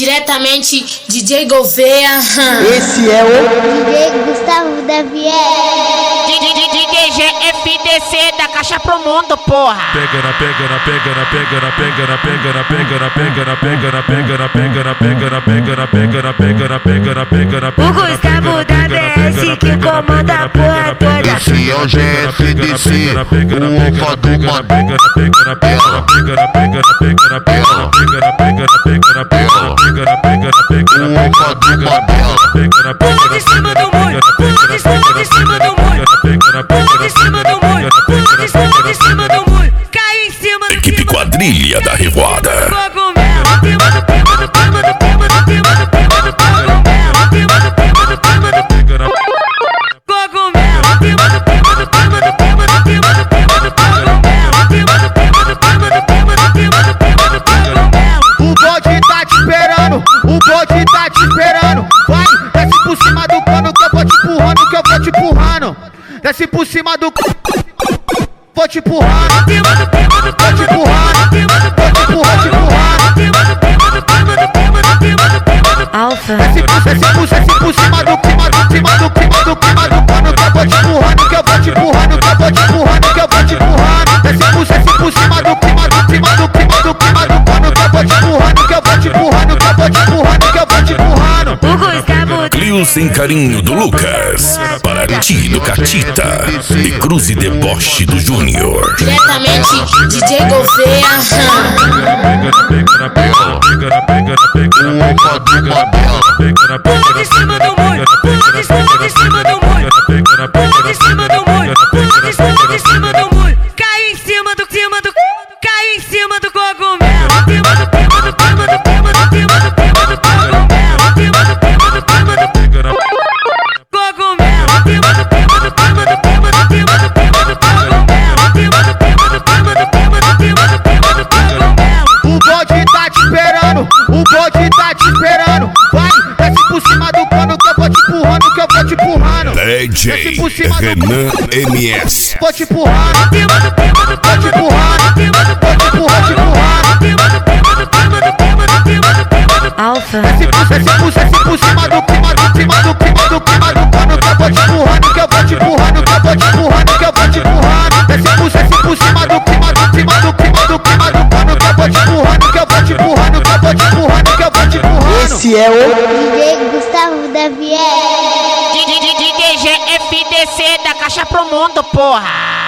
Diretamente DJ Gouveia. Esse é o DJ Gustavo da Viera. DJ FDC da Caixa pro Mundo, porra. Pega na pega na pega na pega na pega na pega na pega na pega na pega na pega na pega na pega na pega na pega na pega na pega na pega na pega. O Gustavo da BS que comanda a porra toda. Esse é o GFDC, o alfa do mano. Pega na pega na pega na pega na pega na pega na pega na pega na pega na pega na pega na pega na pega na pega na O alfa do mano. pega na pega Pula de cima do muro, pula de cima do muro, pula de cima do muro, pula de cima do muro, cai em cima do Equipe Quadrilha da Revoada. cogumelo, cima do prima do prima do prima do prima do prima do cogumelo, cima do prima do prima do cogumelo, cima do prima do prima do prima do prima do prima do cogumelo, cima do prima do prima do prima do prima do prima do cogumelo. O bode tá te esperando, o bode tá te esperando. Vai, desce por cima do cano que eu vou te empurrando, que eu vou te empurrando. Desce por cima do vou te empurrando, vou te empurrando, vou te empurrando. Alfa. Desce por cima do cano que eu vou te empurrando, que eu vou te empurrando, que eu vou te empurrando, que eu vou te empurrando. Desce por cima do cano que eu vou te empurrando, que eu vou te empurrando, que eu vou te empurrando, que eu vou te empurrando. O Gustavo Clio sem carinho do Lucas. Para ti do Catita. E Cruze Deboche do Júnior. Diretamente DJ Gouveia. pega na pega na pega na pega na pega na O alfa do mano. pega na pega pula de cima do muro, pula de cima do muro, pula de cima do muro, pula de cima do muro, cai em cima do cai em cima do cogumelo, cima do prima do prima do prima do prima do prima do cogumelo, cima do prima do prima do cogumelo, cima do prima do prima do prima do prima do prima do cogumelo, cima do prima do prima do prima do prima do prima do cogumelo. O bode tá te esperando, o bode tá te esperando. Vai, desce por cima do cano que eu vou te empurrando, que eu vou te empurrando. DJ Renan MS. Vou te empurrando, vou te empurrando, vou te empurrando. Alfa. Desce por cima do cano que eu vou te empurrando, que eu vou te empurrando, que eu vou te empurrando, que eu vou te empurrando. Desce por cima do cano que eu vou te empurrando, que eu vou te empurrando, que eu vou te empurrando, que eu vou te empurrando. Esse é o DJ Gustavo da Viera. DJ FDC da Caixa pro Mundo, porra.